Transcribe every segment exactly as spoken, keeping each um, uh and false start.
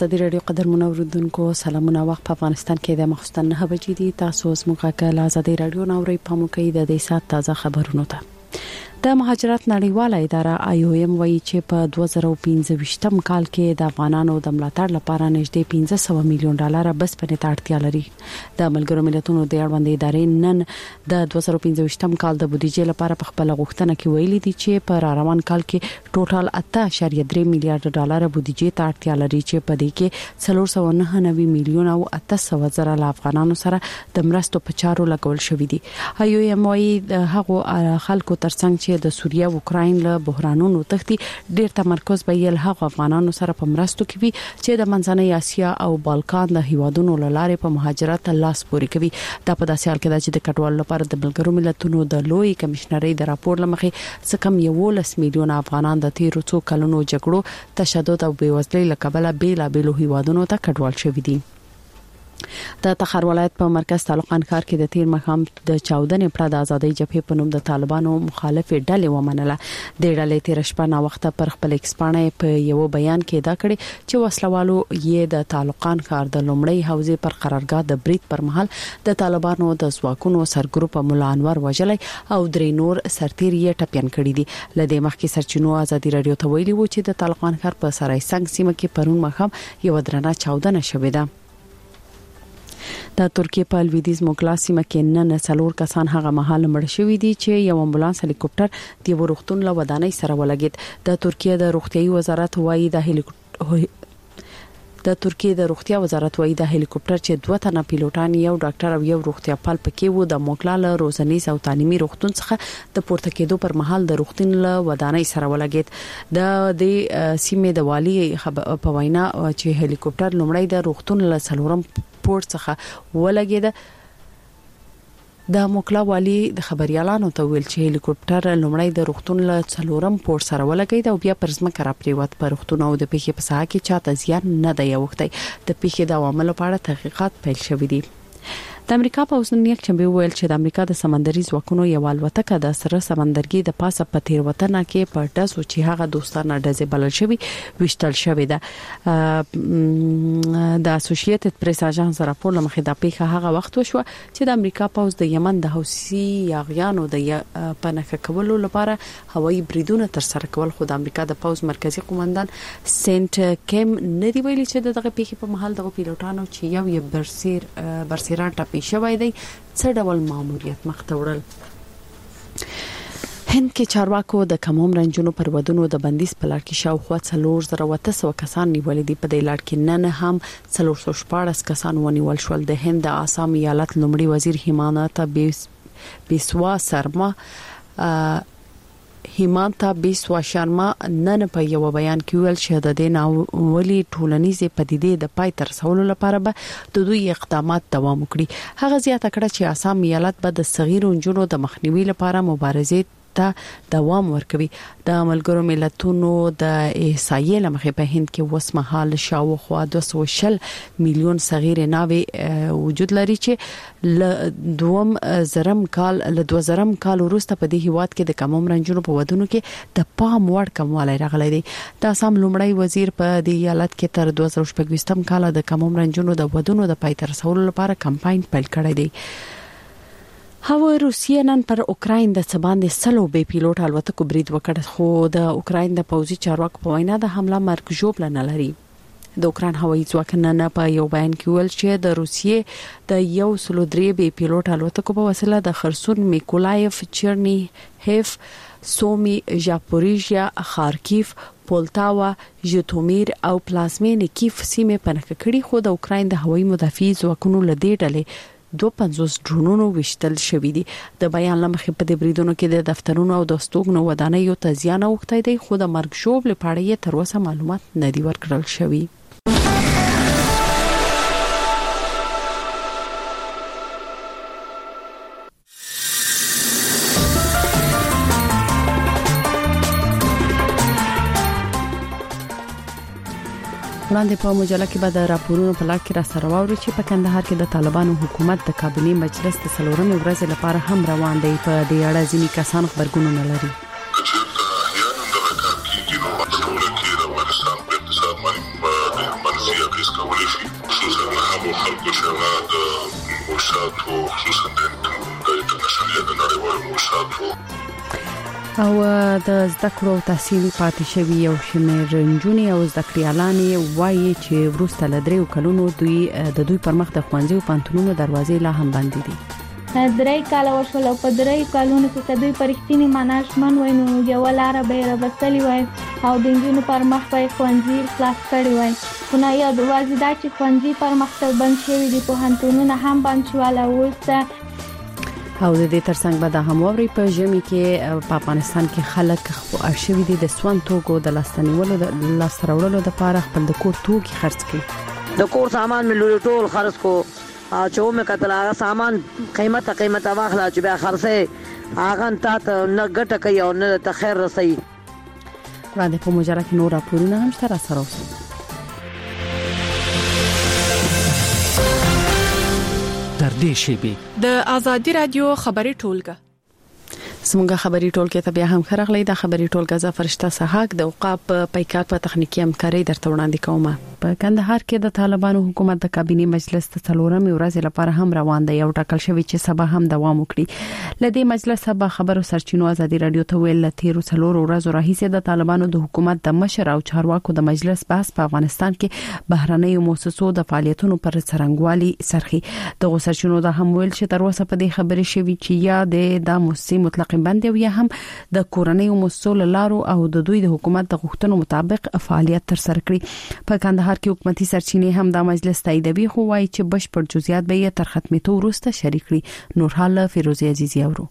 ازادي رادیو قدرمن اوریدونکو سلامونه. وخت په افغانستان کې د مخستن نه بجې دي. تاسو زموږه کله ازادي رادیو نوري په مو کې د دې سات تازه خبرونه ته د مهاجرت نړیواله اداره آی او ایم وایي چې په دوه زره پنځه کال کې د افغانانو د ملاتړ لپاره نږدې پنځه سوه میلیون ډالر بس په نت اړتیا لري. د ملګرو ملتونو د اړوند ادارې نن د دوه زره پنځه کال د بودیجې لپاره په خپل غوښتنه کې ویلي دي چې په روان کال کې ټوټال اته اعشاریه درې میلیارډ ډالر بودیجې ته اړتیا لري چې په دې کې څلور سوه نهه نوي میلیون او اته سوه زره افغانانو سره د مرستو په چارو لګول شوې دي. آی او ایم وایي د هغو خلکو ترڅنګ د سوریه او اوکراین له بحرانونو تختی ډیر تمرکز به یې هغه افغانانو سره په مرستو کې وي چې د منځنۍ اسیا او بالکان د هیوادونو لاره په مهاجرت لاس پوري کوي. دا په داسې حال کې چې د کډوالو لپاره د ملګرو ملتونو د لوی کمشنري د راپور لمخې څخه یولس میلیون افغانان د تیرو څو کلونو جګړو تشدد او بیوزلۍ له کبله بیل بیل هیوادونو ته کډوال شوي دي. د تخار ولایت په مرکز تعلقان ښار کې د تیر مخام د چاودنې پر د ازادۍ جبهې په نوم د طالبانو مخالف ډلې ومنله. د ډلې تیر شپه نا وخت پر خپل ایکسپانه په یو بیان کې دا کړي چې وسلوالو یې د تعلقان ښار د لومړی حوزې پر قرارګاه د بریټ پر مهال د طالبانو د ځواکونو سرګروپ مولا انور وجلای او درې نور سرتیر یې ټپيان کړي دي. لدې مخکې سرچینو ازادي رادیو ته ویلي و چې د طالقان ښار په سرای سنگ سیمه کې پرون مخام یو درنه چاودنه شوې ده. د ترکیه په لویدیز موکلا سیمه کې نن څلور کسان هغه مهال مړ شوي دي چې یو امبولانس هلیکوپټر د ورختون له ودانۍ سره ولګید. د ترکیه د روغتیايي وزارت وایي د هلیکوپټر د ترکیه د روغتیا وزارت وایي د هلیکوپټر چې دوه تنه پیلوټان یو ډاکټر او یو روغتیاپال پکې وو د موکلا له روزنیز او تعلیمي روغتون څخه د پورته کېدو پر مهال د روغتون له ودانۍ سره ولګید. د دې سیمې د والی په وینا چې هلیکوپټر لومړی د روغتون له څلورم پورت څخه ولګید. د موکلا والی د خبريالانو ته ویل چې هلیکوپټر لومړی د روغتون له څلورم پورت سره ولګید او بیا پر ځمکه را پریوت. په روغتون او د پیښې په ساحه کې چاته زیان نه دی اوښتی. د پیښې د عواملو په اړه تحقیقات پیل شوي دي. د امریکا په اوسنۍ یک چمبه ویل چې د امریکا د سمندري ځواکونو یو الوتکه د سره سمندرګي د پاسه په تیر وطن کې په ډزو چې هغه دوستانه ډزې بلل شوی وشتل شوی ده. د اسوسییټډ پریس اژانس راپور لمخې د پیښه هغه وخت وشو چې د امریکا پوز د یمن د حوثي یاغیانو د پناه کولو لپاره هوایي بریدونه تر سره کول. خو د امریکا د پوز مرکزی قومندان سنت کیم ندی ویلي چې دغه پیښه په محل دغه پیلوټانو چې یو یې برسیر برسیران ټاپي شوی دی څه ډول ماموریت مخته وړل. هند کې چارواکو د کم عمر نجونو پر ودونو د بندیز په لړ کې شاوخوا څلور زره وته سوه کسان نیولې دي. په دې لړ کې نن هم څلور سوه شپاړس کسان ونیول شول. د هند د آسام ایالت لومړي وزیر هیمانتا بیسوا سرما هیمانتا بیسوا شرما نن په یو بیان کې ویل چې د دې ناولي ټولنیزې پدیدې د پای تر رسولو لپاره به د دوی اقدامات دوام وکړي. هغه زیاته کړه چې آسام ایالت به د صغیرو نجونو د مخنیوي لپاره مبارزې ته دوام ورکوي. د ملګرو ملتونو د احصایې لمخې په هند کې وسمحال شاوخوا دوه سوه شل میلیون صغیرې ناوې وجود لري چې ل دوم زرم کال له دوه زرم کال وروسته په دې هیواد کې د کم عمر نجونو په ودونو کې د پام وړ کموالی راغلی دی. د آسام لومړی وزیر په دې ایالت کې تر دوه زره شپږ کال د کم عمر نجونو د ودونو د پای ته رسولو لپاره کمپاین پیل کړی دی. هوا روسیه نن پر اوکراین د سباندې سلو بي پیلوټ الوتکو برید وکړ. خو د اوکراین د پوځي چارواکو په وینا د حمله مرګ ژوبله نه لري. د اوکراین هوایي ځواک نن په یو بیان کې ویل چې د روسیې د یو سلو درې بي پیلوټ الوتکو په وسیله د خرسون میکولایف چرنی هیف سومی ژاپوریژیا خارکیف پولتاوا ژټومیر او پلازمینې کیف سیمه پناه کړي. خو د اوکراین د هوایي مدافعي ځواکونو لدې ډلې دوه پنځوس ډرونونو وشتل شوې دي. د بیان لمخې په دې بریدونو کې د دفترونو او د استوګنو ودانیو ته زیان اوښتی دی. خو د مرګ ژوبلې په اړه یې تر اوسه معلومات نه دي ورکړل شوي. وړاندې په مجله کې به د راپورونو په لړ کې را سره واوري چې په کندهار کې د طالبانو حکومت د کابینې مجلس د څلورمې ورځې لپاره هم روان دی. په دې اړه ځینې کسان خبرګونونه لري. چې خصوصا هغه خلکو چې هغه د موسساتو خصوصا د انټرنیشنل د نړیوالو موسساتو او د زده کړو تحصیلي پاتې شوی یو شمېر نجونې او زده کړیالانې وایي چې وروسته له دریو کلونو دوی د دوی پر مخ د ښوونځي او پوهنتونونو دروازې لا هم بندې دي. درې کاله وشول او په درې کالونو کې دوی پرختینی مناجمن وای نو یو لار به راوستلی وای او د انجینو پر مخ به ښوونځي خلاص کړی وای. خو نه یو د وازیدا چې ښوونځي پر مخ ته بند شوی دي پوهنتونونه هم بند شول او اوس او د دې ترڅنګ به د همواري په ژمي کې په افغانستان کې خلک ارشیوي دي د سوان توکو د لاستنیولو د لاستراوړلو لپاره خپل د کور توکي خرڅ کړي. د کور سامان مې ټول خرڅ کو چې مې کتل هغه سامان قیمته قیمته واخلا چې بیا خرڅه هغه ته نه ګټه کوي او نه ته خیر رسي. وړاندې په مجره کې نور راپورونه هم سره سره اوسي. تر دې شی د ازادي رادیو خبري ټولګه سمونږه خبري ټولګه ته بیا هم خرغلې د خبري ټولګه ز فرشته سحاق د اوقاف پیکات په تخنیکی همکاري درته وړاندې کومه. په کندهار کې د طالبانو حکومت د کابینه مجلس ته څلورمې ورځ لپاره هم روان دی او ټاکل شوی چې سبا هم دوام وکړي. لدې مجلس سبا خبرو سرچینو ازادي رادیو ته ویل تیرو څلور ورځې راهیسې د طالبانو د حکومت د مشر او چارواکو د مجلس بحث په افغانستان کې بهرنۍ موسسو د فعالیتونو پر څرنګوالي سرخي. د سرچینو د هم ویل چې تر اوسه په دې خبرې شوی چې یا د د موسسې مطلق بند یا هم د کورنۍ موسسو لارو او د دوی د حکومت د غوښتنو مطابق فعالیت تر سره کړي. په کندهار کې حکومتي سرچینې هم د مجلس تاییدوي خو وايي چې بشپړ جزئیات به یې تر ختمېدو وروسته شریک کړي. نورحال فیروزی عزیزی اورو.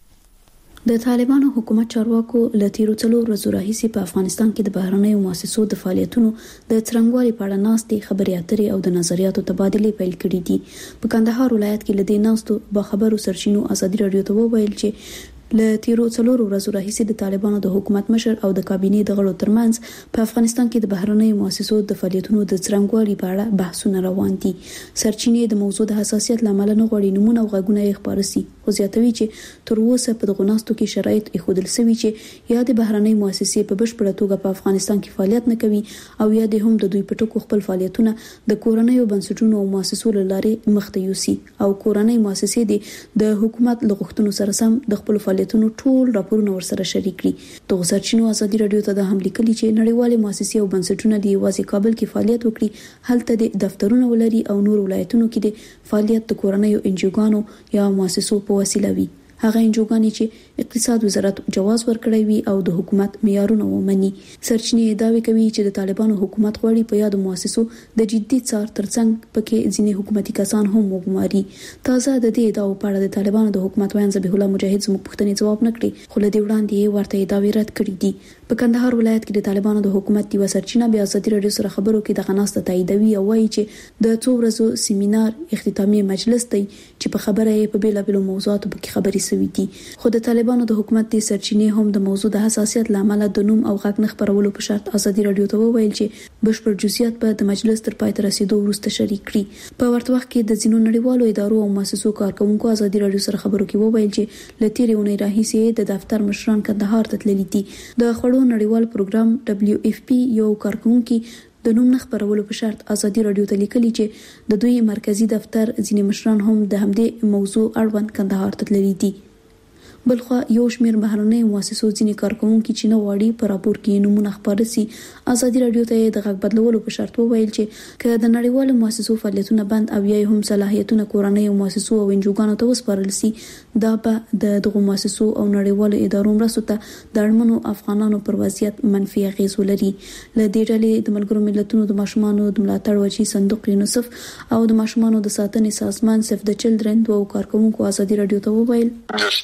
د طالبانو حکومت چارواکو له تیرو څلور ورځې راهیسې په افغانستان کې د بهرنیو مؤسسو د فعالیتونو د څرنګوالي په اړه ناستې خبرې اترې او د نظریاتو تبادله پیل کړې دي. په کندهار ولایت کې لدې ناستو به خبرو سرچینو ازادي رادیو ته وویل چې له تیرو څلور ورځې راهیسې د طالبانو د حکومت مشر او د کابینه د غړو ترمنځ په افغانستان کې د بهرنیو مؤسسو د فعالیتونو د څرنګوالي په اړه بحثونه روان دي. سرچینې د موضوع د حساسیت لامل نه غوړي نمونه او غږونه یې خبري سي خو زیاتوي چې تر اوسه په دغه ناستو کې شرایط ایښودل شوی چې یا د بهرنۍ مؤسسې په بشپړه توګه په افغانستان کې فعالیت نه کوي او یا د هم د دوی په ټکو خپل فعالیتونه د کورنیو بنسټونو او مؤسسو لارې مخته یوسي او کورنۍ مؤسسې د حکومت لغښتونو سره سم د خپل فعالیتونو ټول راپورونه ورسره شریک کړي. د سرچینو ازادي رادیو ته د هم لیکلي چې نړیوالې مؤسسې او بنسټونه د یوازې کابل کې فعالیت وکړي هلته د دفترونو ولري او نور ولایتونو کې د فعالیت د کورنیو انجوګانو یا مؤسسو په وسیله وي. هغه انجوګانی چې اقتصاد وزارت جواز ورکړی وي او د حکومت معیارونه ومني. سرچینې داوی کوي چې د طالبانو حکومت غواړي په یاد مؤسسو د جدي څار ترڅنګ پکې ځینې حکومتي کسان هم وګماري. تازه د دې داو په اړه د طالبانو د حکومت ویان ذبیح الله مجاهد زموږ پوښتنې جواب نکړي خو لدې وړاندې ورته داوی رد کړی دي. په کندهار ولایت کې د طالبانو د حکومت دی سرچینه بیا ازادي رادیو سره خبرو کې د غناسته تاییدوي او وایي چې د څو ورځو سیمینار اختتامي مجلس دی چې په خبره یې په بیلابېلو موضوعاتو کې خبري سوي دي. خو د طالبانو د حکومت د سرچینې هم د موضوع د حساسیت لامل د نوم او غږ نه خبرولو په شرط ازادي رادیو ته وویل چې بشپړ جزئیات به د مجلس تر پای ته رسیدو وروسته شریک کړي. په ورته وخت کې د ځینو نړیوالو ادارو او مؤسسو کارکونکو ازادي رادیو سره خبرو کې وویل چې لتیرې اونۍ راهیسې د دفتر مشران کندهار ته تللي دي. د خړو نړیوال پروګرام دبليو اف پی یو کارکونکي د نوم نه خبرولو په شرط ازادي رادیو ته لیکلي چې د دوی مرکزی دفتر ځینې مشران هم د همدې موضوع اړوند کندهار ته تللي دي. بلخو یو شمیر بهرنۍ مؤسسو ځینې کارکونکو چې نو وړي په راپور کې نمونه خبري سي ازادي رادیو ته د غږ بدلولو په شرط وویل چې که د نړیوالو مؤسسو فعالیتونه بند او یا هم صلاحیتونه کورنۍ مؤسسو او انجوګانو ته وسپارل سي دا به د دغه مؤسسو او نړیوالو ادارو مرستو ته د اړمنو افغانانو پر وضعیت منفي اغیز ولري. له دې ډلې د ملګرو ملتونو د ماشومانو د ملاتړ وچی صندوق یونیسف او د ماشومانو د ساتنې سازمان سیف د چلډرن دوه کارکونکو ازادي رادیو ته وویل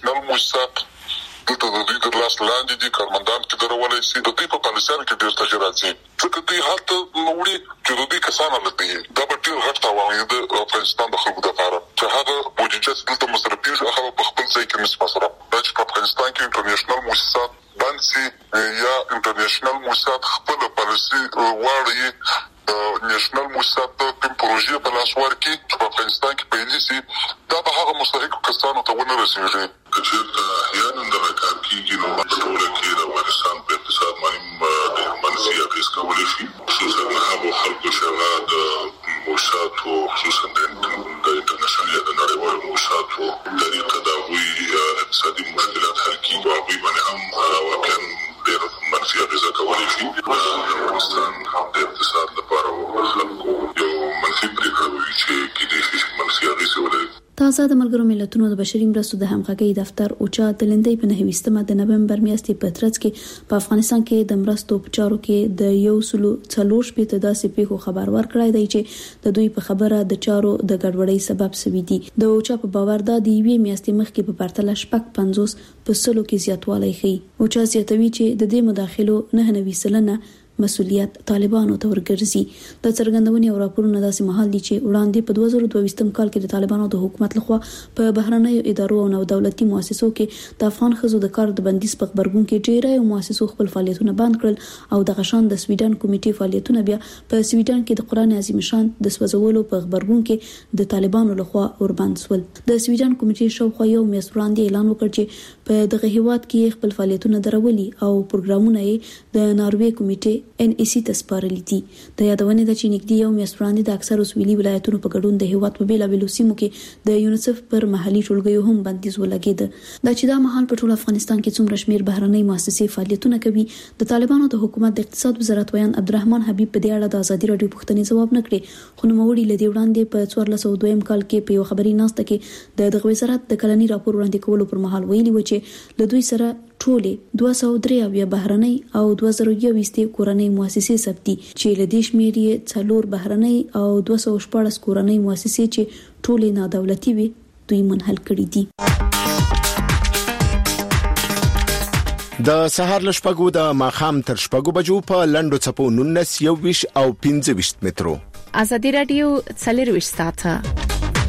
سات دلته د دوی د لاس لاندې دي کارمندان کې درولای شي د دوی په پالیسیانو کې ډېر تغیرات دي ځکه دوی حالت نوړي چې د دوی کسانو لته دا به ډېر غټ تاوان د افغانستان د خلکو لپاره چې هغه بودیجه دلته مصرفي هغه په خپل ځای کې مصرف دا چې په افغانستان کې انټرنیشنل موسسات باندې یا انټرنیشنل موسسات خپل پالیسي واړي نېشنل موسسات کوم پروژې په لاس ورکړي چې په افغانستان کې پیل شي دا به هغه مستحق کسانو ته ونه رسیږي. چې یانو د کار کېږي نو په ټول کې د افغانستان په اقتصاد باندې د منفي اغېز کولی شي خصوصا هغه خلکو چې هغه د موسساتو خصوصا د انټرنیشنل یا د نړیوالو موسساتو طریقه دا وی اقتصادي مشکلات حل کیږي او هغوی باندې هم واقعا ډېر منفي اغېزه کولی شي. افغانستان هم د اقتصاد لپاره خلکو یو منفي پرېکړه وي چې کېدای شي منفي اغېزې ولري. تازه د ملګرو ملتونو د بشري مرستو د همغږۍ دفتر اوچا د لندې په نهمه د نومبر میاشتې په ترڅ کې په افغانستان کې د مرستو په چارو کې د یو سلو څلور شپږ داسې پیښو خبر ورکړی دی چې د دوی په خبره د چارو د ګډوډۍ سبب شوي دي. د اوچا په باور دا د یوې میاشتې مخکې په پرتله شپږ پنځوس په سلو کې زیاتوالی ښیي. اوچا زیاتوي چې د دې مداخلو نه نوي سلنه مسؤلیت طالبانو ته ورګرځي. د څرګندونې او راپورونو داسې مهال دي چې وړاندې په دوه زره دوه ویشتم کال کې د طالبانو د حکومت لخوا په بهرنیو ادارو او نو دولتي مؤسسو کې د افغان ښځو د کار د بندیز په خبرګون کې ډیری مؤسسو خپل فعالیتونه بند کړل او د غشان د سویډن کمیټې فعالیتونه بیا په سویډن کې د قران عظیم شان د سوځولو په خبرګون کې د طالبانو لخوا اوربند سول. د سویډن کمیټې شاوخوا یو میاشت وړاندې اعلان وکړ چې په دغه هیواد کې خپل فعالیتونه درولي او پروګرامونه یې د ناروې کمیټې ان ای سی ته سپارلي دي. د یادونې د چې نږدې یو میاشت وړاندې د اکثرو سویلي ولایتونو په ګډون د هیواد په بیلابېلو سیمو کې د یونیسف پر محلي ټولګیو هم بندیز ولګېد. دا چې دا مهال په ټول افغانستان کې څومره شمیر بهرنۍ مؤسسې فعالیتونه کوي د طالبانو د حکومت د اقتصاد وزارت ویان عبدالرحمن حبیب په دې اړه د ازادي راډیو پوښتنې ځواب نه کړي، خو نوموړي لدی وړاندې په څوارلس سوه دویم کال کې په یو خبري ناسته کې د دغه وزارت د کلنی راپور وړاندې کولو پر مهال ویلي و چې له دوی سره ټولې دوه سوه درې اویا بهرنۍ او دوه زره یوویشت کورنۍ مؤسسې ثبت دي چې له دې شمیر یې څلور بهرنۍ او دوه سوه شپاړس کورنۍ مؤسسې چې ټولې نادولتي وي دوی منحل کړي دي. د سهار لشپګو د ماخام تر شپګو بجو په لندو چپو نونس یو ویش او پنځه ویش مترو. ازادي رادیو څلور ویش ساعته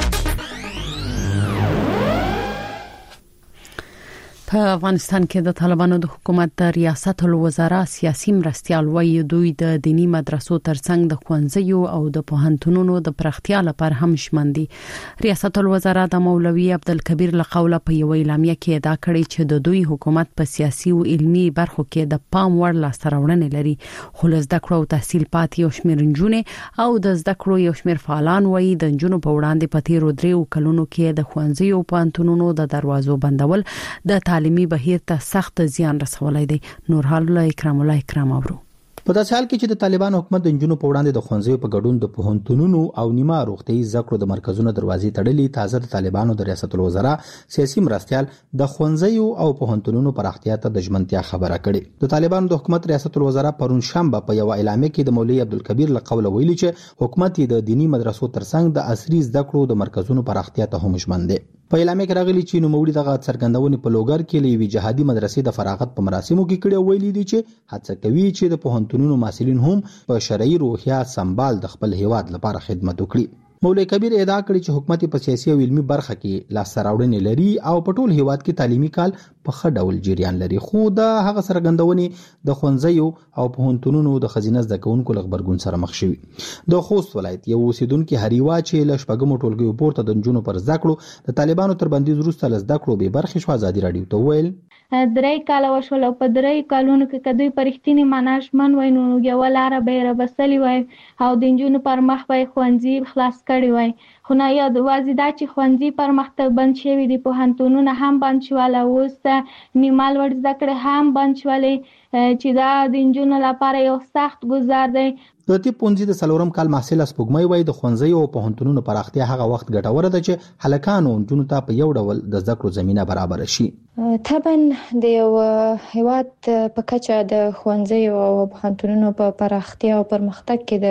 په افغانستان کې د طالبانو د حکومت د ریاست الوزرا سیاسي مرستيال وایي دوی د دینی مدرسو ترڅنګ د ښوونځیو او د پوهنتونونو د پراختیا لپاره هم شمن دي. ریاست الوزرا د مولوي عبدالکبیر لقوله په یو اعلامیه کې ادعا کړې چې د دوی حکومت په سیاسي او علمي برخو کې د پام وړ لاسته راوړنې لري، خو له زده کړو او تحصیل پاتې یو شمېر نجونې او د زده کړو یو شمېر فعالان وایي د نجونو په وړاندې په تیرو دریو کلونو کې د ښوونځیو او پوهنتونونو د دروازو بندول د تعلیمي بهیر ته سخت زیان رسولای دی. نورحال الله اکرام الله اکرام اورو. په داسې حال کې چې د طالبانو حکومت د نجونو په وړاندې د ښوونځیو په ګډون د پوهنتونونو او نیمه روغتیايي زکړو د مرکزونو دروازې تړلې، تازه د طالبانو د ریاست الوزرا سیاسي مرستيال د ښوونځیو او پوهنتونونو پراختیا ته د ژمنتیا خبره کړې. د طالبانو د حکومت ریاست الوزرا پرون شنبه په یو اعلامیه کې د مولوي عبدالکبیر لقوله ویلي چې حکومت د دینی مدرسو ترڅنګ د عصري زکړو د مرکزونو پراختیا ته هم ژمن دی. په اعلامیه کې راغلي چې نوموړي دغه څرګندونې په لوګر کې لوي جهادي مدرسې د فراغت په مراسمو کې کړي ویلي دي چې هڅه کوي چې د پوهنتونونو محصلین هم په شرعي روحیه سمبال د خپل هیواد لپاره خدمت وکړي. مولوي کبیر ادعا کړې چې حکومت په سیاسي او علمي برخه کې لاسته راوړنې لري او په ټول هیواد کې تعلیمي کال په ښه ډول جریان لري، خو د هغه څرګندونې د ښوونځیو او پوهنتونونو د خزینه زده کوونکو له غبرګون سره مخ شوي. د خوست ولایت یو اوسیدونکي هریوا چې له شپږمو ټولګیو پورته د نجونو پر زده کړو د طالبانو تر بندیز وروسته له زده کړو بې برخې شو. ازادي راډیو ته وویل درې کاله وشول او په درې کالونو کې که دوی په رښتینې معنا ژمن وای نو یوه لاره به یې رابستلې وای او د نجونو پر مخ به یې ښوونځي خلاص کړي وای، خو نه یوازې دا چې ښوونځي پر مخ ته بند شوي دي، پوهنتونونه هم بند شول او اوس نیمه لوړ زده کړې هم بند شولې چې دا د نجونو لپاره یو سخت ګزار دی. د طب پوهنځي د څلورم کال محصل سپوږمۍ وایي د ښوونځیو او پوهنتونونو پراختیا هغه وخت ګټوره ده چې هلکانو او نجونو ته په یو ډول د زده کړو زمینه برابر شي. طبعا د یو هیواد په کچه د ښوونځیو او پوهنتونونو په پراختیا او پرمختګ کې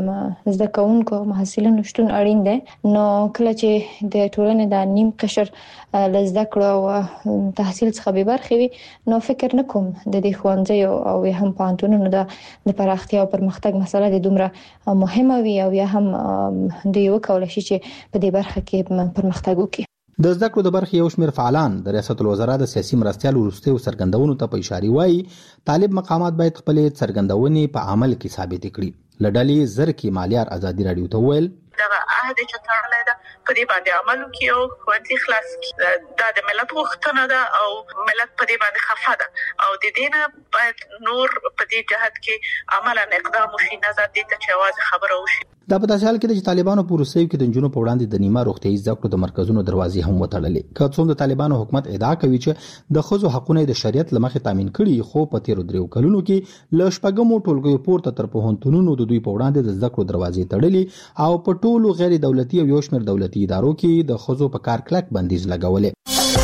د زده کوونکو او محصلینو شتون اړین دی. نو کله چې د ټولنې د نیم قشر له زده کړو او تحصیل څخه بې برخې وي نو فکر نه کوم د دې ښوونځیو او هم پوهنتونونو د پراختیا او پرمختګ مسله د دومره مهمه وي او یا هم دوی وکولای شي چې په دې برخه کې پرمختګ وکړي. د زده کړو د برخې یو شمېر فعالان د ریاست الوزرا د سیاسي مرستيال وروستیو څرګندونو ته په اشاره وایي طالب مقامات باید خپل څرګندونې په عمل کې ثابت کړي. لډلې زرکی مالیار ازادي راډیو ته ویل دغه عهد چې تړلی ده په دې باندې عمل وکړي او ښوونځي خلاص کړي. دا د ملت غوښتنه ده او ملت په دې باندې خفه ده او د دې نه باید نور په دې جهت کې عملاً اقدام وشي، نظر دې ته چې یوازې خبره وشي. دا په داسې حال کې چې طالبانو په روسیې کې د جنونو په وړاندې د نیمه روغتيایي زده کړو د مرکزونو دروازې هم وتړلې. که څوم د طالبانو حکومت ادعا کوي چې د ښځو حقوقونه د شریعت لمخې تامین کړي، خو په تیرو دریو کلونو کې له شپږمو ټولګیو پورته تر پوهنتونونو د دوی په وړاندې د زده کړو دروازې تړلې او په ټولو غیر دولتي او یو شمېر دولتي ادارو کې د ښځو په کار کلک بندیز لګولې.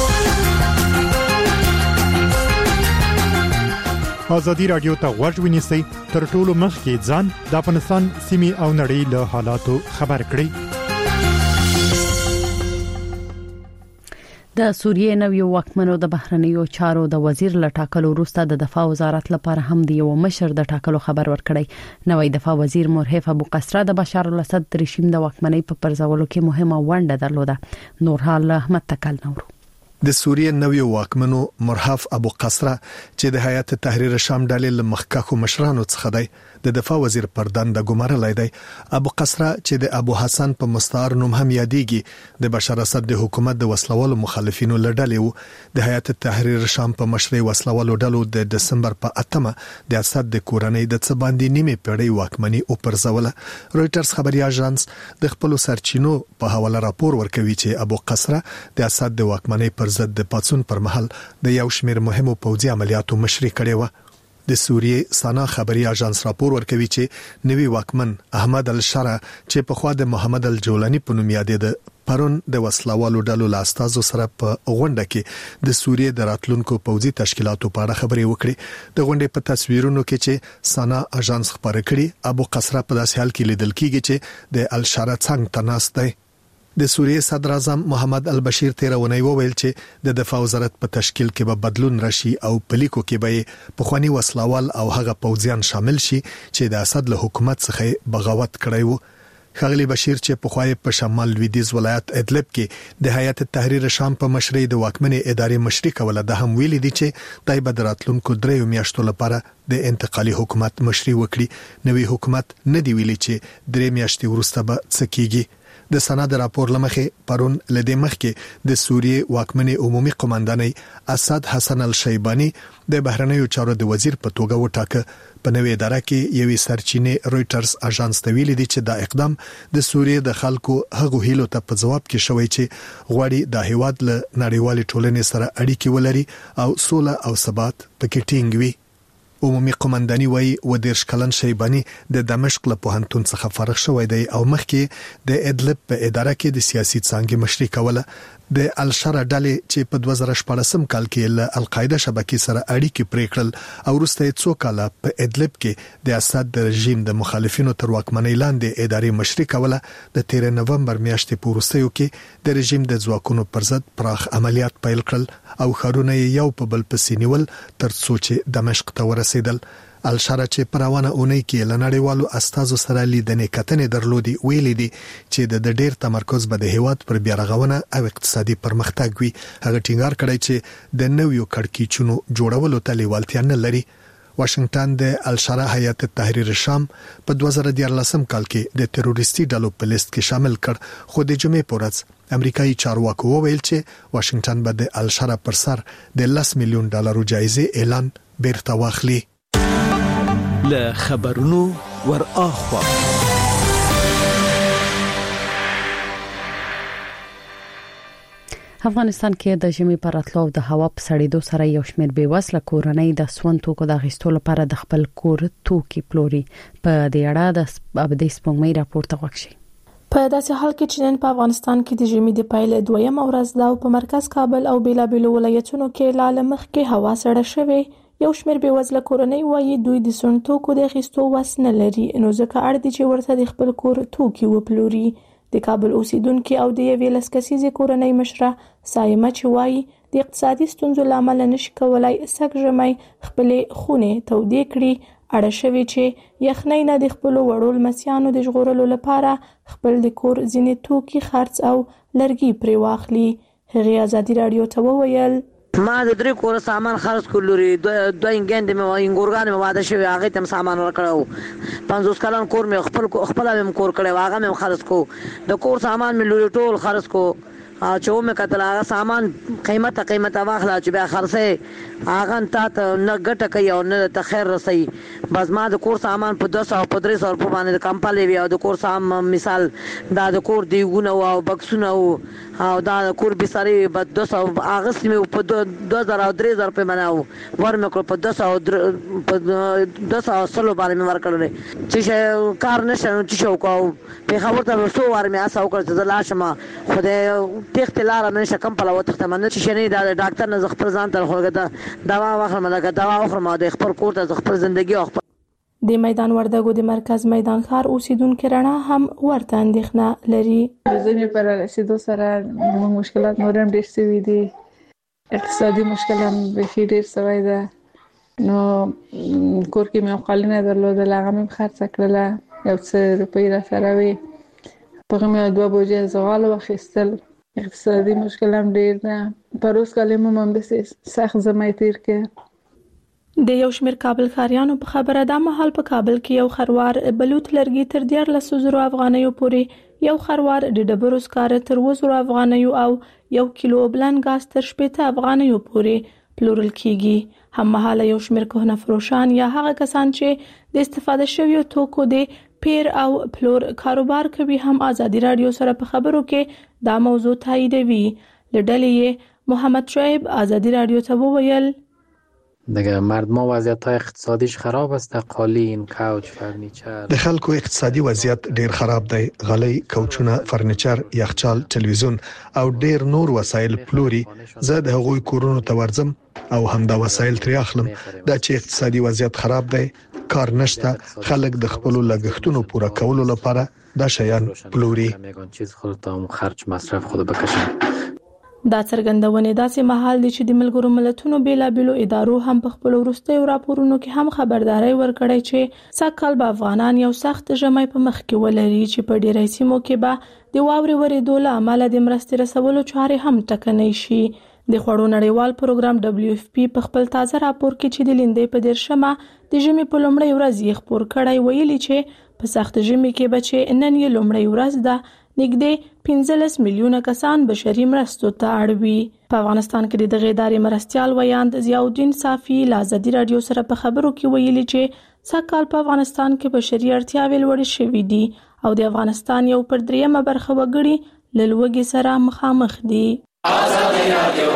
ازادي رادیو ته غوږ ونیسئ، تر ټولو مخکې ځان د افغانستان سیمې او نړۍ له حالاتو خبر کړئ. د سوریې نویو واکمنو د بهرنیو چارو د وزیر لټاکلو وروسته د دفاع وزارت لپاره هم د یو مشر د ټاکلو خبر ورکړی. نوی دفاع وزیر مرهف ابو قصره د بشار الاسد رژیم د واکمنۍ په پرځولو کې مهمه ونډه درلوده. نور حال احمد تکل نورو. د سوریې نویو واکمنو مرهف ابو قصره چې د هیئت تحریر شام ډلې له مخکښو مشرانو څخه دی، د دفاع وزیر پر دنده ګمارلای دی. ابو قصره چې د ابو حسن په مستعار نوم هم یادېږي، د بشار اسد د حکومت د وسلوالو مخالفینو لړلې وو. د هیئت تحریر شام په مشرۍ وسلوالو ډلو د دسمبر په اتمه د اسد د کورنۍ د څه باندې نیمه پیړۍ واکمني او پرځوله. رويټرز خبري اژانس د خپل سرچینو په حواله راپور ورکوي چې ابو قصره د اسد د واکمنۍ پر ضد د پاتسون پر مهال د یو شمېر مهمو پوځي عملیاتو مشري کړې و. د سوریې سانا خبري اژانس راپور ورکوي چې نوی واکمن احمد الشرع چې په خوا د محمد الجولانی په نوم یادېده، پرون د وسلوالو ډلو له استازو سره په غونډه کې د سوریې د راتلونکو پوځي تشکیلاتو په اړه خبرې وکړې. د غونډې په تصویرونو کې چې سانا اژانس خبرې کړې، ابو قصره په داسې حال کې لیدل کېږي چې د الشرع څنګ تناست دی. د سوریې صدر اعظم محمد البشیر تیرونی وویل چې د دفاع وزارت په تشکیل کې به بدلون راشي او په لیکو کې به پخوانی وسلوال او هغه پوځیان شامل شي چې د اسد له حکومت څخه بغاوت کړی وو. خغلی بشیر چې په خوای په شمال لویدیز ولایت ادلب کې د هیئت تحریر شام په مشرۍ د واکمنې ادارې مشري کوله، د هم ویلي دي چې دای به راتلونکو دریو میاشتو لپاره د انتقالي حکومت مشري وکړي. نوی حکومت نه دی ویلي چې درې میاشتې وروسته به څه کیږي. د سند راپور لمخې پرون لدې مخکې د سوریې واکمنې عمومي قوماندانۍ اسد حسن الشیبانی د بهرنیو چارو د وزیر په توګه وټاکه. په نوې اداره کې یوې سرچینې رويټرز اژانس ته ویلي دي چې دا اقدام د سوریې د خلکو هغو هیلو ته په جواب کې شوی چې غواړي د هیواد له نړیوالې ټولنې سره اړیکې ولري او سوله او ثبات پکې ټینګ وي. عمومي قومانداني وایي و دیرش کلن شیبانی د دمشق له پوهنتون څخه فارغ شوی دی او مخکې د ادلب په اداره کې د سیاسي څانګې مشري کوله. د الشرع ډلې چې په دوه زره شپږم کال کې له القاعده شبکې سره اړیکې پرې کړل او وروسته څو کاله په ادلب کې د اسد د رژیم د مخالفینو تر واکمنۍ لاندې ادارې مشري کوله. د تیر نومبر میاشتې په وروستیو کې د رژیم د ځواکونو پر ضد پراخ عملیات پیل کړل او ښارونه یو په بل پسې نیول تر څو چې دمشق ته ورسېدل. الشرع چې پر روانه اونۍ کې لنړیوالو استازو سره لیدنې کتنې درلودي، ویلي دي چې د ډېر تمرکز به د هیواد پر بیارغونه او اقتصادي پرمختګ وي. هغه ټینګار کړی چې د نویو کړکېچونو جوړولو ته لیوالتیا نه لري. واشنگټن د الشرع هیئت تحریر شام په دوه زره دیارلسم کال کې د تروریستي ډلو په لیست کې شامل کړ، خو د جمعې په ورځ امریکایي چارواکو وویل چې واشنگټن به د الشرع پر سر د لس میلیون ډالرو جایزې اعلان بیرته واخلي. له خبرونو ور اخوا افغانستان کې د ژمي پر راتلو د هوا په سړېدو سره یو شمېر بېوزله کورنۍ د سون توکو د اخیستلو لپاره د خپل کور توکي پلوري. په دې اړه د ابدي سپوږمۍ راپور ته وکړئ. په داسې حال کې چې نن په افغانستان کې د ژمي د پیل دویم ورځ دا په مرکز کابل او بیلابیلو ولایتونو کې لاله مخ کې هوا سړه شوې. یو شمېر بېوزله کورنۍ وایي دوی د سون توکو د اخیستو وس نه لري، نو ځکه اړ دي چې ورته د خپل کور توکي وپلوري. د کابل اوسیدونکو او د یوې لس کسیزې کورنۍ مشره سایمه چې وایي د اقتصادي ستونزو له امله نشي کولای سږ ژمی خپلې خونې تودې کړي، اړه شوې چې یخنۍ نه د خپلو وړو لمسیانو د ژغورلو لپاره خپل د کور ځینې توکي خرڅ او لرګي پرې واخلي. هغې ازادي راډیو ته وویل ما د درې کور سامان خرڅ کړلوري، دوه انګند مې انګورګان مې واده شوی، هغه تم سامان ورکړو. پنځوس کلن کور مې خپل خپل مې کور کړو، هغه مې خرڅ کو. د کور سامان مې لوري ټول خرڅ کو. چې مې کتل هغه سامان قیمته قیمته واخلا چې بیا خرڅه هغه تا ته نه ګټه کوي او نه ته خیر رسي. بس ما د کور سامان په دوه سوه په درې سوه روپۍ باندې کمپلې وي او د کور سامان مثال دا د کور دیګونه او بکسونه او دا د کور بسترې په دوه سوه اغستې مې په دوه زره او درې زره روپۍ باندې ورمې کړل په دوه سوه په دوه سوه سلو باندې مې ورکړل چې کار نشته نو چې شو کوو پېښور ته څو وار مې هڅه وکړه چې زه لاړ شم خو د تېښتې لاره مې نشته کمپله وتښتم نه چې شنې دا د ډاکټر نه زه خپل ځان ته خو دوا واخلم لکه دوا واخلم او د خپل کور ته خپل زندګي او د میدان وردګو د مرکز میدان ښار اوسیدونکو رڼا هم ورته اندېښنه لري. زموږ پر رسیدو سره موږ مشکلات نور هم ډېر شوي دي. اقتصادي مشکل هم بیخي ډېر شوی ده. نو کور کې مې قالینه درلودله هغه مې خرڅه کړله یو څه روپۍ را سره وې په هغه مې دوه بوجۍ زغال واخیستل. اقتصادي مشکل هم ډېر ده. په روز کال مې همداسې سخت زمی تېر کړ. د یو شمېر کابل ښاریانو په خبره دا مهال په کابل کې یو خروار بلوط لرګي تر دیارلسو زرو افغانیو پورې، یو خروار د ډبرو سکاره تر اووه زرو افغانیو او یو کیلو بلند ګاز تر شپېته افغانیو پورې پلورل کیږي. هم مهاله یو شمېر کهنه فروشان یا هغه کسان چې د استفاده شویو توکو د پیر او پلور کاروبار کوي هم ازادي رادیو سره په خبرو کې دا موضوع تاییدوي. له ډلې محمد شعیب ازادي رادیو ته وویل دیگه مردم وضعیت های اقتصادیش خراب است، قالین، کوچ، فرنیچر. د خلکو اقتصادي وضعیت ډیر خراب دی. غلۍ، کوچونه، فرنیچر، یخچال، تلویزیون او ډیر نور وسایل پلوري. زه د هغوی کورونو ته ورځم او همدا وسایل ترې اخلم. دا چې اقتصادي وضعیت خراب دی، کار نشته، خلک د خپل لګښتونو پوره کولو لپاره دا شیان پلوري. چیز خودتون خرج مصرف خود بکشن. دا څرګندونې داسې مهال دي چې د ملګرو ملتونو بیلابېلو ادارو هم په خپل وروستیو راپورونو کې هم خبرداري ورکړې چې سږکال به افغانان یو سخت ژمی په مخ کې ولري چې په ډېری سیمو کې به د واورې ورېدو له امله د مرستې رسولو چارې هم ټکنۍ شي. د خوړو نړیوال پروګرام دبلیو اف پی په خپل تازه راپور کې چې د لیندۍ په دیرشمه د ژمي په لومړۍ ورځ یې خپور کړی ویلي چې په سخت ژمي کې به چې نن یې لومړۍ ورځ ده نږدې پنځلس میلیونه کسان بشري مرستو ته اړوي. په افغانستان کې د دغې ادارې مرستیال ویاند ضیاءالدین صافي له ازادي رادیو سره په خبرو کې ویلي چې سږکال په افغانستان کې بشري اړتیاوې لوړې شوې دي او د افغانستان یو پر درېیمه برخه وګړي له لوږې سره مخامخ دي. ازادي رادیو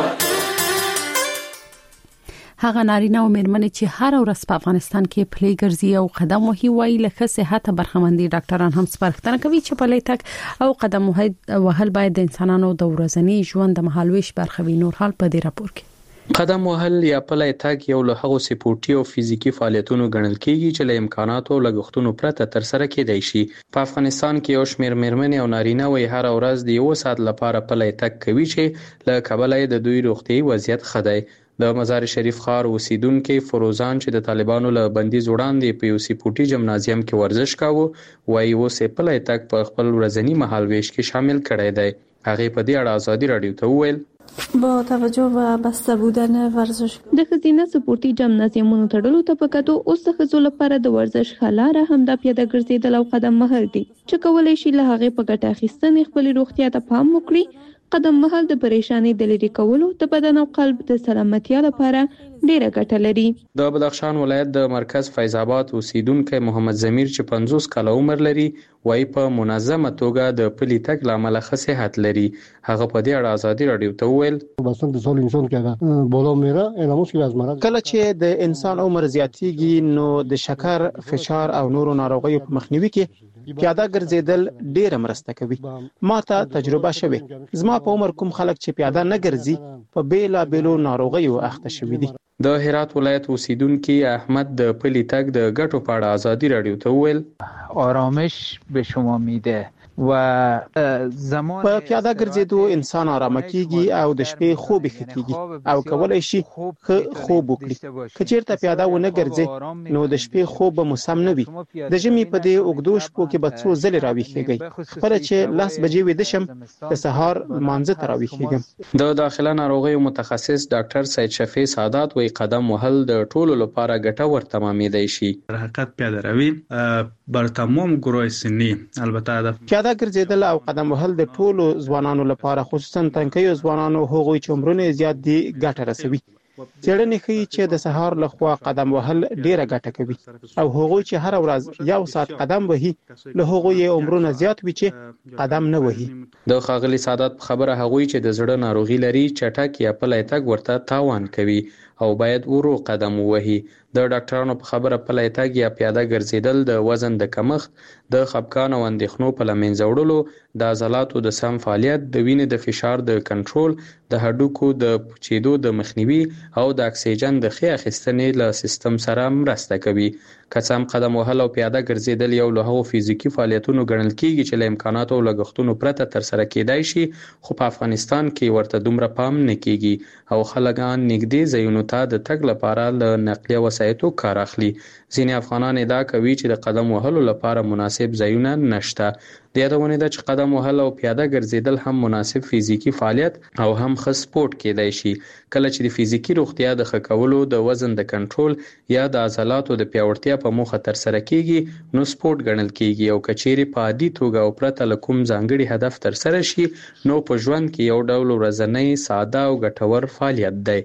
هغه نارینه او مېرمنې چې هر ورځ په افغانستان کې پلي ګرځي او قدم وهي وایي لکه صحت برخمندي ډاکټران هم سپارښتنه کوي چې پلي تګ او قدم وهل باید د انسانانو د ورځني ژوند د مهالويش برخه وي. نور حال په دې راپور کې قدم وهل یا پلی تګ یو له هغو سپورتي او فزیکی فعالیتونو ګڼل کیږي چې له امکاناتو او لګښتونو پرته تر سره کېدای شي. په افغانستان کې یو شمېر مېرمنې او نارینه وایي هر ورځ د یو ساعت لپاره پلی تګ کوي چې له کبله د دوی روغتیايي وضعیت ښه دی. د مزار شریف ښار اوسیدونکو فروزان چې د طالبانو له بندیز وړاندې په یو سپورتي جمنازیم کې ورزش کاوه وایي اوس یې پلی تګ په خپل ورځني مهالویش کې شامل کړی دی. هغې په دې اړه ازادي رادیو ته وویل با توجه به بسته بودن ورزش د ښځینه سپورتي جمنازیمونو تړلو ته په کتو اوس د ښځو لپاره د ورزش ښه لاره همدا پیاده ګرځېدل او قدم وهل دي چې کولی شي له هغې په ګټه اخیستنې خپلې روغتیا ته پام وکړي. قدم وهل د پریشانی د لرې کولو د بدن او قلب د سلامتیا لپاره ډیره ګټه لري. د بدخشان ولایت د مرکز فیض آباد اوسیدونکو محمد ضمیر چې پنځوس کاله عمر لري وایي په منظمه توګه د پلي تګ له امله ښه صحت لري. هغه په دې اړه ازادي رادیو ته وویل کله چې د انسان عمر زیاتیږي نو د شکر، فشار او نورو ناروغیو په مخنیوي کې پیاده ګرځیدل ډیره مرسته کوي. ما ته تجربه شوه. زما په عمر کوم خلک چې پیاده نه ګرځي په بیلا بیلو ناروغیو اخته شوي دي. د هرات ولایت اوسیدونکو احمد د پلي تګ د ګټو په اړه ازادي رادیو ته وویل آرامش به شما میده و زمان په پیاده ګرځېدو انسان آرام کیږي او د شپې خوب ښه کیږي او کولای شي ښه خوب وکړي. که چیرته پیاده ونه ګرځي نو د شپې خوب به مسم نه وي. د ژمي په دې اوږدو شپو کې به څو ځلې راویښیږي. خپله چې لس بجې ویده شم د سهار لمانځه ته راویښیږم. د داخله ناروغیو متخصص ډاکټر سید شفیع سعادت وایي قدم وهل د ټولو لپاره ګټور تمامېدای شي. حرکت پیاده روی بر تمام گروه سنی البته د پیاده ګرځېدل او قدم وهل د ټولو ځوانانو لپاره خصوصا تنکیو ځوانانو هغوی چې عمرونه زیات دي ګټه رسوي. څېړنې ښیي چې د سهار لخوا قدم وهل ډیره ګټه کوي او هغوی چې هر ورځ یو ساعت قدم وهي له هغوی یې عمرونه زیات وي چې قدم نه وهي. د ښاغلي سعادت په خبره هغوی چې د زړه ناروغي لري چټک یا پلی تګ ورته تاوان کوي او باید ورو قدم ووهي. د ډاکټرانو په خبره پلی تګ یا پیاده ګرځېدل د وزن د کمښت، د خپګان او اندېښنو په له منځه وړلو، د عضلاتو د سم فعالیت، د وینې د فشار د کنټرول، د هډوکو د پوچېدو د مخنیوي او د اکسیجن د ښې اخیستنې له سیستم سره مرسته کوي. که څه هم قدم وهل او پیاده ګرځېدل یو له هغو فزیکي فعالیتونو ګڼل کېږي چې له امکاناتو او لګښتونو پرته ترسره کېدای شي، خو په افغانستان کې ورته دومره پام نه کېږي او خلک نږدې ځایونو ته د تګ لپاره له نقلیه وسایطو کار اخلي. ځینې افغانان ادعا کوي چې د قدم وهلو لپاره مناسب ځایونه نشته. د یادونې ده چې قدم وهل او پیاده ګرځېدل هم مناسب فزیکي فعالیت او هم ښه سپورت کېدای شي. کله چې د فزیکي روغتیا د ښه کولو، د وزن د کنټرول یا د عضلاتو د پیاوړتیا په موخه ترسره کېږي نو سپورت ګڼل کېږي، او که چیرې په عادي توګه او پرته له کوم ځانګړي هدف ترسره شي نو په ژوند کې یو ډول ورځنی ساده او ګټور فعالیت دی.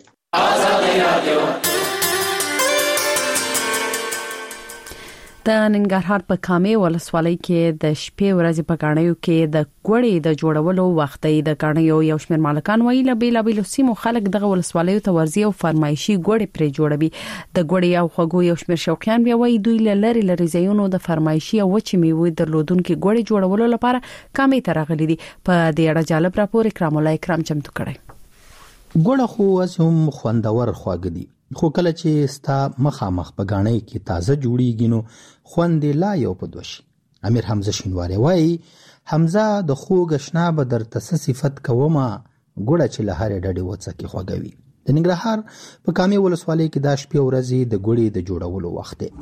د ننګرهار په کامې ولسوالۍ کې د شپې ورځې په غاڼیو کې د ګوړې د جوړولو وخت دی. د غاڼیو یو شمېر مالکان وایي له بیلابیلو سیمو خلک دغه ولسوالیو ته ورځي او فرمایشي ګوړې پرې جوړوي. د ګوړې او خوږو یو شمېر شوقیان بیا وایي دوی له لري لري ځایونو د فرمایشي او وچې میوې درلودونکو ګوړې جوړولو لپاره کامې ته راغلي دي. په دې اړه جالب راپور اکرام الله اکرام چمتو کړی. ګوړه خو اوسم خوندور خواږه دي، خو کله چې ستا مخامخ په غاڼې کې تازه جوړیږي نو خوند لا یو په دوشي. امیر حمزه شینواری وایي حمزه د خوږ اشنا به درته صفت کومه ګوړه چې له هرې ډډې وڅکي خوږوي. د ننګرهار په کامې ولسوالۍ کې د شپې ورځې د ګوړې د جوړولو وخت دی.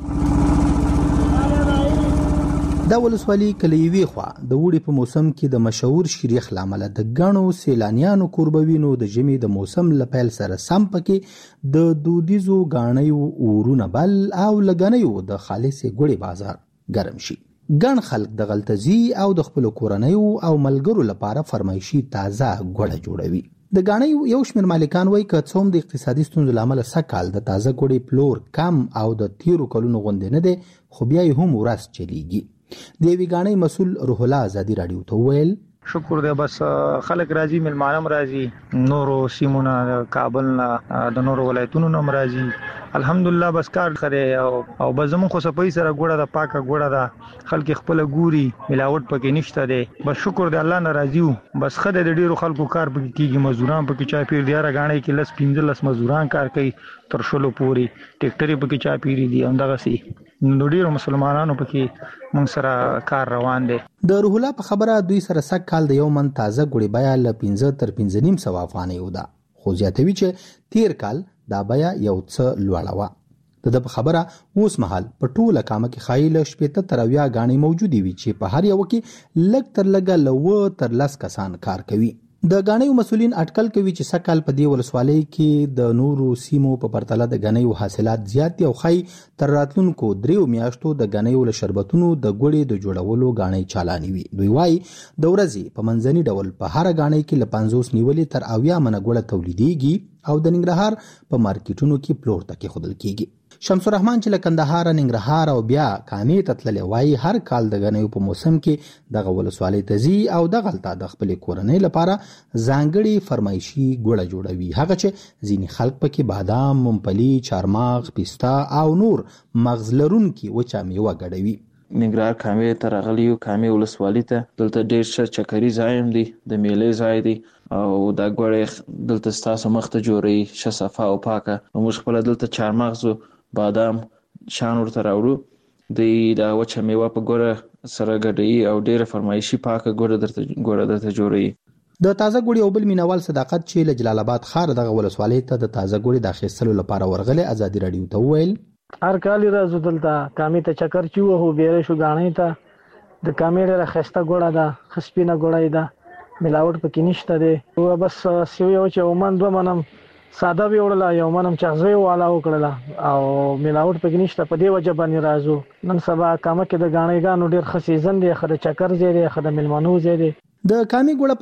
دا ولسوالۍ کله یوې خوا د وړي په موسم کې د مشهور شریخ لامل د غنو سیلانیانو قربوینو د جمی د موسم لپیل سره سم پکې د دودیزو غاڼیو اورونه بل او لګنیو د خالص ګوړې بازار ګرم شي. ګڼ خلک د غلطزي او د خپل کورنیو او ملګرو لپاره فرمایشي تازه ګوړه جوړوي. د غاڼیو یو شمېر مالکان وایي که څوم د اقتصادي ستونزو لامل سکهال د تازه ګوړې پلور کم او د تیرو کلونو غوندې نه دی، خو بیا یې هم ورځ چلیږي. د یوې غاڼۍ مسؤل روح الله ازادي رادیو ته وویل شکر دی، بس خلک راځي، ملمانم راځي، نورو سیمونه کابل نه د نورو ولایتونو نه راځي. الحمدلله بس کار خره او او بزمون خو صفای سره ګوړه د پاکه ګوړه ده، خلک خپل ګوري، ملاوت پکې نشته دی. بس شکر دی الله ناراضي وو. بس خدای د ډیرو خلکو کار پکې کیږي، مزدوران پکې چا پیر دی را غاڼې کې لس پنځه لس مزدوران کار کوي تر شلو پوري، ټریکټر پکې چا پیری دی همدغه سي. نو ډیرو مسلمانانو پکې مونږ سره کار روان دی. د روح الله په خبره دوی سره سک کال د یو من تازه ګوړې بیا ل پنځه تر پنځه نیم سو افغانۍ ودا، خو زیاتوي چې تیر کال دا بیا یو څه لوړه و. د په خبره اوس مهال په ټوله کامه کې خایل شپېته تر اویا غاڼې موجودي وي چې په هر یو کې لګ تر لګه لو تر لس کسان کار کوي. د غاڼیو مسولین اټکل کوي چې سکهال په دې ولسوالۍ کې د نورو سیمو په پرتله د غاڼیو حاصلات زیات دي او خای تر راتلونکو دریو میاشتو د غاڼیو له شربتونو د ګوړې د جوړولو غاڼۍ چالانې وي. دوی وايي د ورځې په منځني ډول په هر غاڼۍ کې له پنځوس نیولې تر اویا منه ګوړه تولیدېږي او د ننګرهار په مارکیټونو کې پلور تکي خودل کیږي. شمس الرحمن چې له کندهار ننګرهار او بیا کامې ته تللی وایي هر کال د غاڼیو په موسم کې دغه ولسوالۍ ته ځي او دغه هلته د خپلې کورنۍ لپاره ځانګړې فرمایشي ګوړه جوړوي، هغه چې ځینې خلک پکې بادام، ممپلي، چارمغز، پیستا او نور مغز لرونکي وچه میوه ګډوي. ننګرهار کامې ته راغلی یو، کامې ولسوالۍ ته. دلته ډېر ښه چکري ځای هم دی، د میلې ځای دی او دا ګوړې دلته ستاسو مخ ته جوړوي ښه صفا او پاکه. موږ خپله دلته چارمغز بادام شان ورته راوړو، دوی دا وچه میوه په ګوړه سره ګډوي او ډېره فرمایشي پاکه ګوړه درته ګوړه درته جوړوي. د تازه ګوړې او بل مینوال صداقت چې له جلال آباد ښار دغه ولسوالۍ ته د تازه ګوړې د اخیستلو لپاره ورغلی ازادي راډیو ته وویل هر کال راځو دلته کامې ته چکر چې وهو بیره شو غاڼۍ ته. د کامې ډېره ښایسته ګوړه ده، ښه سپینه ګوړه یې ده، ملاوټ پکې نشته دی. بس سیوی و چې ومن دوه منم ساده وی وړله، یو منم چغزی والا وکړله او ملاوټ پکې نشته. په دې وجه باندې راځو. نن سبا کامه کې د غاڼۍ ګانو ډېر ښه سیزن دی، ښه د چکر ځای دی، ښه د مېلمنو ځای دی. د کامې ګوړه